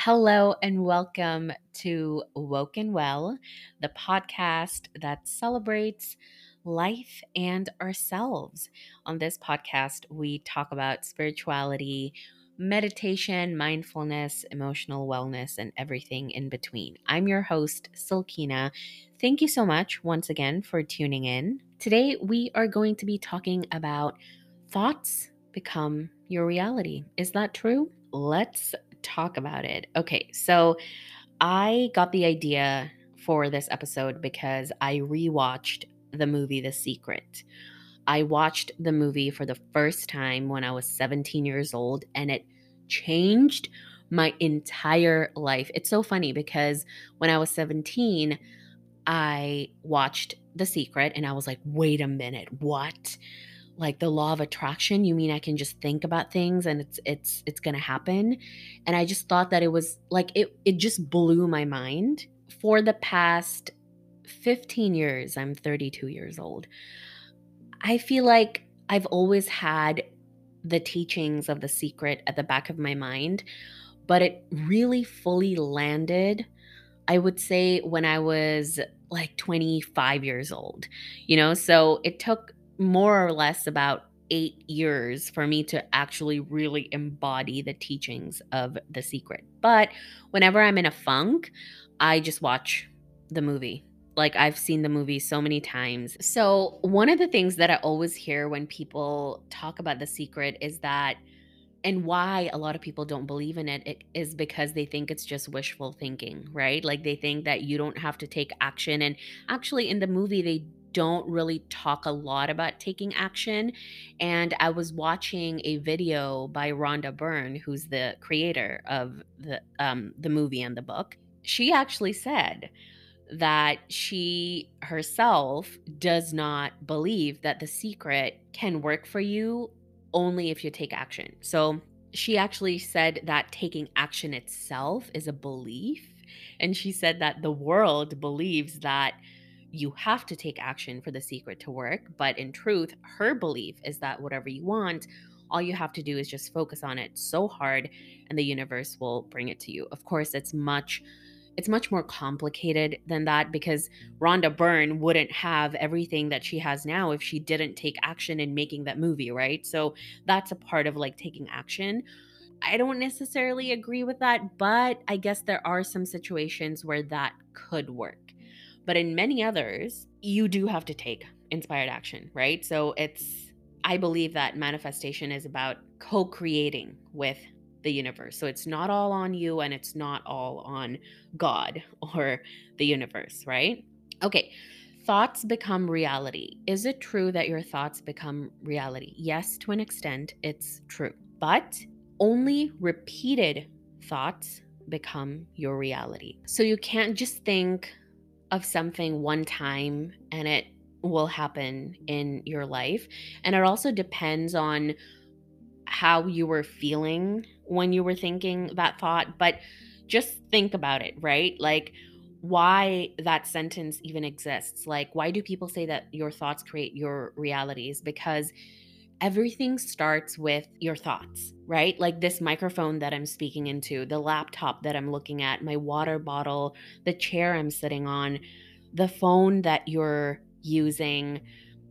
Hello and welcome to Woken Well, the podcast that celebrates life and ourselves. On this podcast, we talk about spirituality, meditation, mindfulness, emotional wellness, and everything in between. I'm your host, Silkina. Thank you so much once again for tuning in. Today, we are going to be talking about thoughts become your reality. Is that true? Let's talk about it. Okay, so I got the idea for this episode because I rewatched the movie The Secret. I watched the movie for the first time when I was 17 years old and it changed my entire life. It's so funny because when I was 17, I watched The Secret and I was like, wait a minute, what? Like the law of attraction, you mean I can just think about things and it's going to happen? And I just thought that it was like it just blew my mind. For the past 15 years, I'm 32 years old. I feel like I've always had the teachings of The Secret at the back of my mind, but it really fully landed, I would say, when I was like 25 years old, So it took more or less about 8 years for me to actually really embody the teachings of The Secret. But whenever I'm in a funk, I just watch the movie. Like I've seen the movie so many times. So, one of the things that I always hear when people talk about The Secret is that and why a lot of people don't believe in it is because they think it's just wishful thinking, right? Like they think that you don't have to take action. And actually, in the movie, they don't really talk a lot about taking action. And I was watching a video by Rhonda Byrne, who's the creator of the movie and the book. She actually said that she herself does not believe that the secret can work for you only if you take action. So she actually said that taking action itself is a belief. And she said that the world believes that you have to take action for the secret to work. But in truth, her belief is that whatever you want, all you have to do is just focus on it so hard and the universe will bring it to you. Of course, it's much more complicated than that because Rhonda Byrne wouldn't have everything that she has now if she didn't take action in making that movie, right? So that's a part of like taking action. I don't necessarily agree with that, but I guess there are some situations where that could work. But in many others, you do have to take inspired action, right? So I believe that manifestation is about co creating with the universe. So it's not all on you and it's not all on God or the universe, right? Okay. Thoughts become reality. Is it true that your thoughts become reality? Yes, to an extent, it's true. But only repeated thoughts become your reality. So you can't just think of something one time and it will happen in your life. And it also depends on how you were feeling when you were thinking that thought, but just think about it, right? Like why that sentence even exists. Like why do people say that your thoughts create your realities? Because everything starts with your thoughts, right? Like this microphone that I'm speaking into, the laptop that I'm looking at, my water bottle, the chair I'm sitting on, the phone that you're using,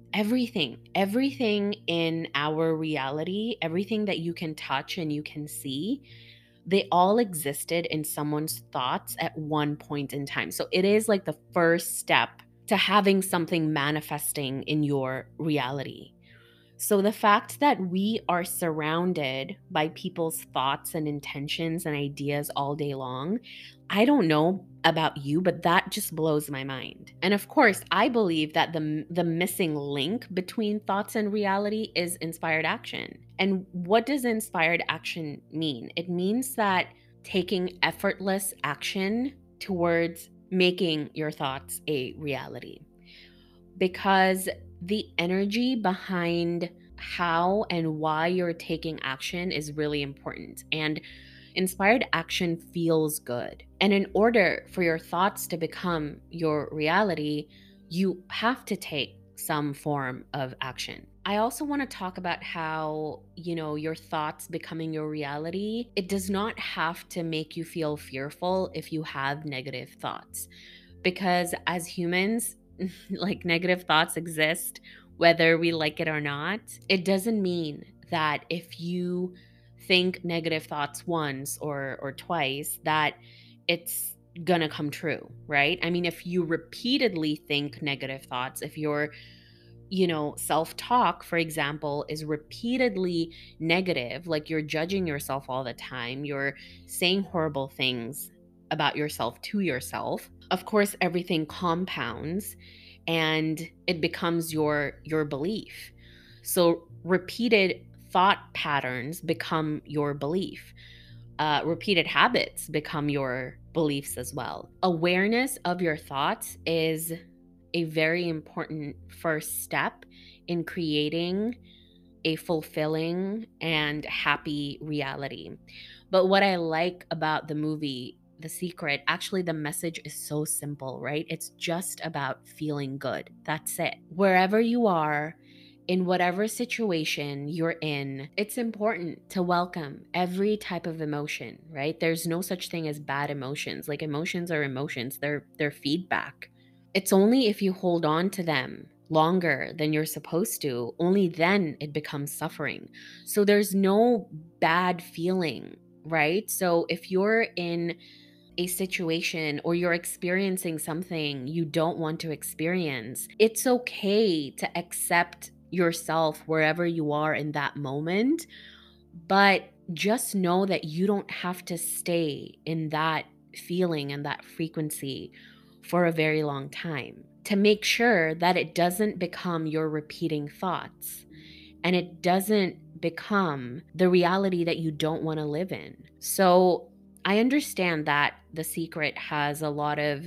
everything in our reality, everything that you can touch and you can see, they all existed in someone's thoughts at one point in time. So it is like the first step to having something manifesting in your reality. So the fact that we are surrounded by people's thoughts and intentions and ideas all day long, I don't know about you, but that just blows my mind. And of course, I believe that the missing link between thoughts and reality is inspired action. And what does inspired action mean? It means that taking effortless action towards making your thoughts a reality. Because the energy behind how and why you're taking action is really important. And inspired action feels good. And in order for your thoughts to become your reality, you have to take some form of action. I also want to talk about how, your thoughts becoming your reality. It does not have to make you feel fearful if you have negative thoughts, because as humans, like negative thoughts exist whether we like it or not. It doesn't mean that if you think negative thoughts once or twice that it's gonna come true, right? I mean, if you repeatedly think negative thoughts, if your self talk, for example, is repeatedly negative, like you're judging yourself all the time, you're saying horrible things about yourself to yourself, of course, everything compounds and it becomes your belief. So repeated thought patterns become your belief. Repeated habits become your beliefs as well. Awareness of your thoughts is a very important first step in creating a fulfilling and happy reality. But what I like about the movie, The Secret, actually, the message is so simple, right? It's just about feeling good. That's it. Wherever you are, in whatever situation you're in, it's important to welcome every type of emotion, right? There's no such thing as bad emotions. Like emotions are emotions, they're feedback. It's only if you hold on to them longer than you're supposed to, only then it becomes suffering. So there's no bad feeling, right? So if you're in a situation or you're experiencing something you don't want to experience, it's okay to accept yourself wherever you are in that moment. But just know that you don't have to stay in that feeling and that frequency for a very long time, to make sure that it doesn't become your repeating thoughts and it doesn't become the reality that you don't want to live in. So I understand that The Secret has a lot of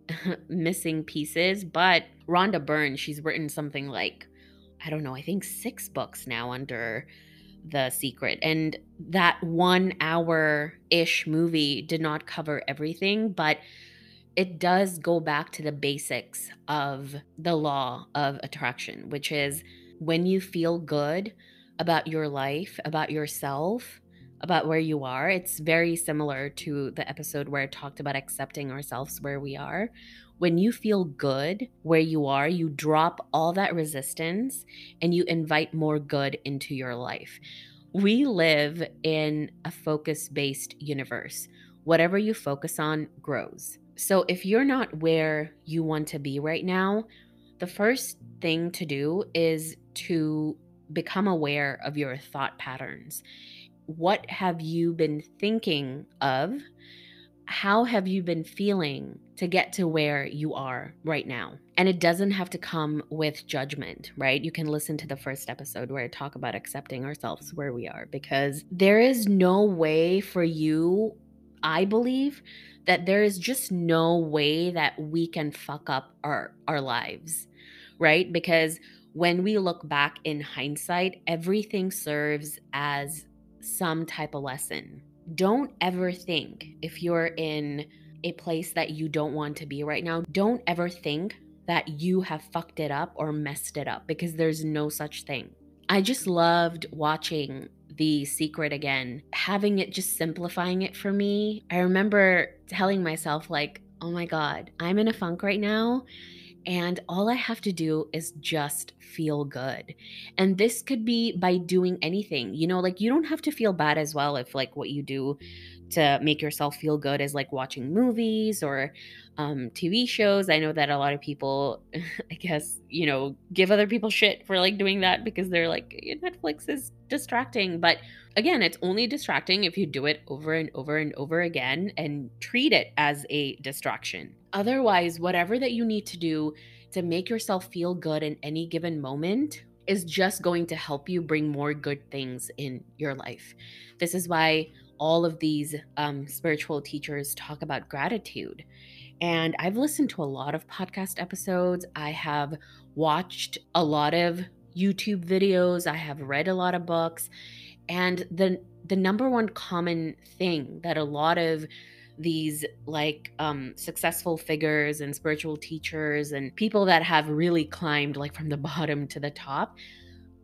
missing pieces, but Rhonda Byrne, she's written something like, I don't know, I think 6 books now under The Secret. And that 1 hour ish movie did not cover everything, but it does go back to the basics of the law of attraction, which is when you feel good about your life, about yourself, about where you are. It's very similar to the episode where I talked about accepting ourselves where we are. When you feel good where you are, you drop all that resistance and you invite more good into your life. We live in a focus based universe. Whatever you focus on grows. So if you're not where you want to be right now, the first thing to do is to become aware of your thought patterns. What have you been thinking of? How have you been feeling to get to where you are right now? And it doesn't have to come with judgment, right? You can listen to the first episode where I talk about accepting ourselves where we are, because there is no way for you, I believe, that there is just no way that we can fuck up our lives, right? Because when we look back in hindsight, everything serves as some type of lesson. Don't ever think, if you're in a place that you don't want to be right now, don't ever think that you have fucked it up or messed it up, because there's no such thing. I just loved watching The Secret again, having it just simplifying it for me. I remember telling myself, like, oh my God, I'm in a funk right now. And all I have to do is just feel good. And this could be by doing anything. Like you don't have to feel bad as well if like what you do to make yourself feel good is like watching movies or TV shows. I know that a lot of people, I guess, give other people shit for like doing that because they're like, Netflix is distracting. But again, it's only distracting if you do it over and over and over again and treat it as a distraction. Otherwise, whatever that you need to do to make yourself feel good in any given moment is just going to help you bring more good things in your life. This is why all of these spiritual teachers talk about gratitude. And I've listened to a lot of podcast episodes. I have watched a lot of YouTube videos. I have read a lot of books. And the number one common thing that a lot of these like successful figures and spiritual teachers and people that have really climbed like from the bottom to the top,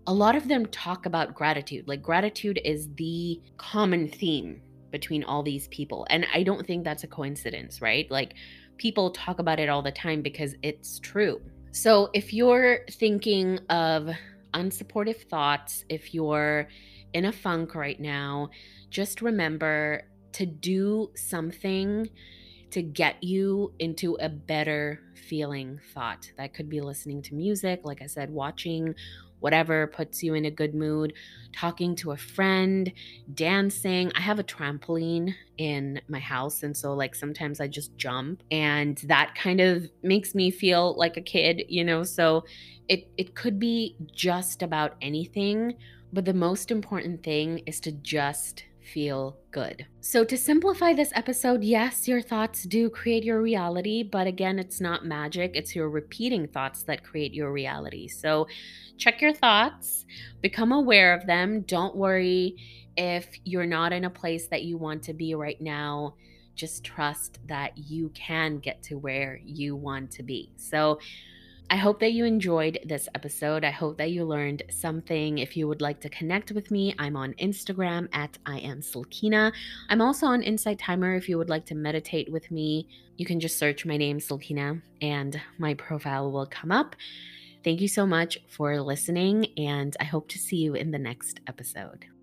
a lot of them talk about gratitude. Like, gratitude is the common theme between all these people. And I don't think that's a coincidence, right? Like, people talk about it all the time because it's true. So, if you're thinking of unsupportive thoughts, if you're in a funk right now, just remember to do something to get you into a better feeling thought. That could be listening to music, like I said, watching whatever puts you in a good mood, talking to a friend, dancing. I have a trampoline in my house, and so like sometimes I just jump, and that kind of makes me feel like a kid, you know? So it could be just about anything, but the most important thing is to just feel good. So, to simplify this episode, yes, your thoughts do create your reality, but again, it's not magic. It's your repeating thoughts that create your reality. So, check your thoughts, become aware of them. Don't worry if you're not in a place that you want to be right now. Just trust that you can get to where you want to be. So, I hope that you enjoyed this episode. I hope that you learned something. If you would like to connect with me, I'm on Instagram at I am Silkina. I'm also on Insight Timer. If you would like to meditate with me, you can just search my name, Silkina, and my profile will come up. Thank you so much for listening, and I hope to see you in the next episode.